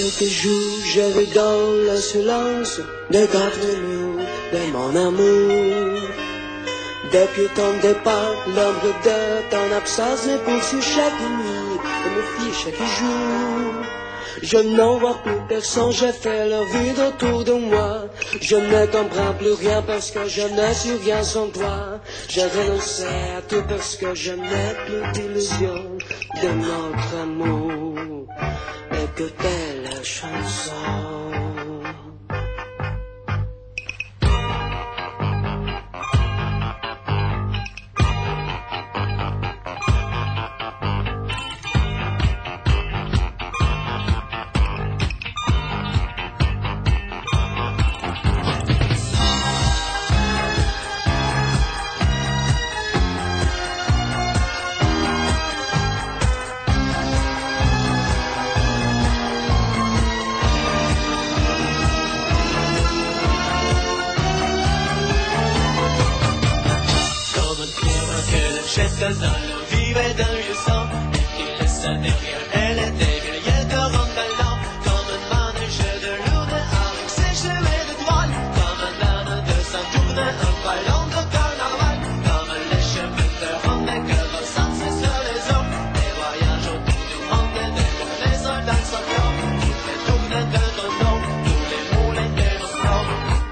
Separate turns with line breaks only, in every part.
quelques jours, je vis dans le silence de quatre murs de mon amour. Depuis ton départ, l'ombre de ton absence me poursuit chaque nuit et me fuit chaque jour. Je n'en vois plus personne, je fais le vide autour de moi. Je ne comprends plus rien parce que je ne suis rien sans toi. Je renonce à tout parce que je n'ai plus d'illusion de notre amour. Écoutez la chanson.
Dans le vivait d'un vieux sang, il laisse derrière elle des vieilles de rondalant, comme un manège de lourde avec ses cheveux de toile, comme un âne de Saint-Tourne, un ballon de carnaval, comme les chemins de ronde que ressentent sur les hommes, des voyages autour du monde, des journées soldats sans corps, toutes les tournées de ton nom, tous les moulins de nos corps.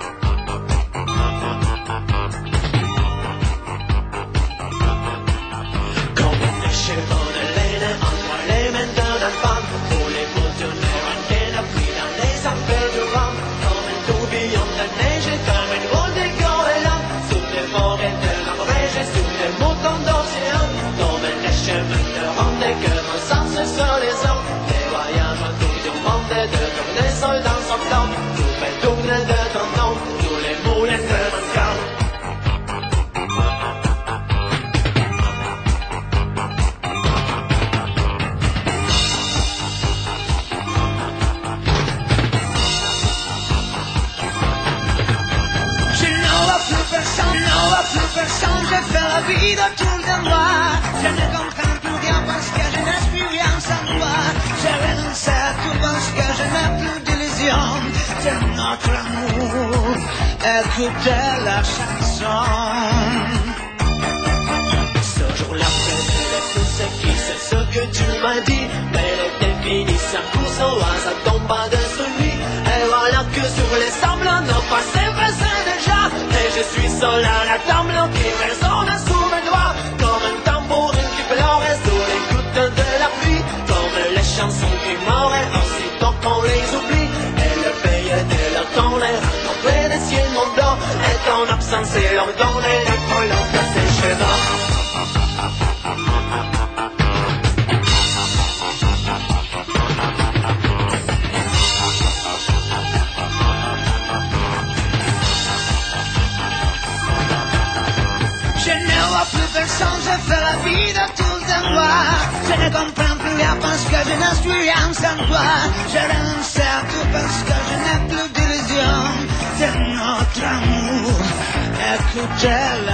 Chevaux de laine entre les mains d'un enfant, pour les moutonneurs en qu'elle a pris dans les affaires du vent, comme un tourbillon de neige, comme une boule de goéland, sous les forêts de la neige, sous les moutons d'océan, comme les chemins de ronde que ressentent sur les eaux, des voyages autour du monde, de tourner seuls dans son temps, tout fait tourner de ton nom, tous les moulins de mon cœur.
Personne, je fais la vie autour de moi. Je ne comprends plus rien parce que je n'ai plus rien sans toi. Je renonce à tout parce que je n'ai plus d'illusion de notre amour. Écoutez la chanson.
Ce jour-là, c'est tout ce qui c'est ce que tu m'as dit. Mais l'été fini, ça pousse au hasard, tombe pas de celui. Et voilà que sur les sables, nos passés passent déjà. Et je suis seul à la table qui résonne sous mes doigts, comme un tambourin qui pleure sous les gouttes de la pluie, comme les chansons qui meurent aussitôt qu'on les oublie. Et le pays de leur temps les rencontrés des ciels mon blanc, et ton absence et leur donner les colons de ses cheveux.
Personne, je fais la vie autour de moi. Je ne comprends plus rien parce que je ne suis rien sans toi. Je renonce à tout parce que je n'ai plus d'illusion de notre amour. Écoutez